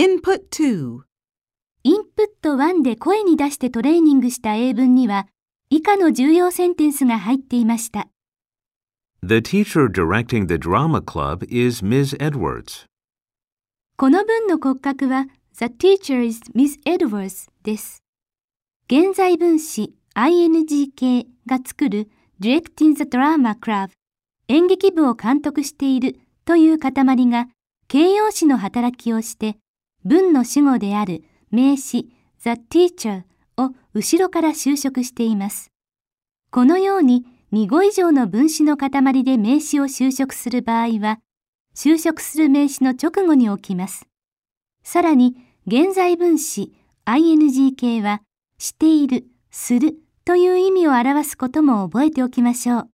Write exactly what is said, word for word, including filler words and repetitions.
Input two. インプットワンで声に出してトレーニングした英文には、以下の重要センテンスが入っていました。 The teacher directing the drama club is Miz Edwards. この文の骨格は The teacher is Miz Edwards です。現在分詞 アイエヌジー 形が作る Directing the drama club 演劇部を監督しているという塊が形容詞の働きをして文の主語である名詞 The teacher を後ろから修飾しています。このようにに語以上の分詞の塊で名詞を修飾する場合は、修飾する名詞の直後に置きます。さらに、現在分詞 アイエヌジー 形は、している、するという意味を表すことも覚えておきましょう。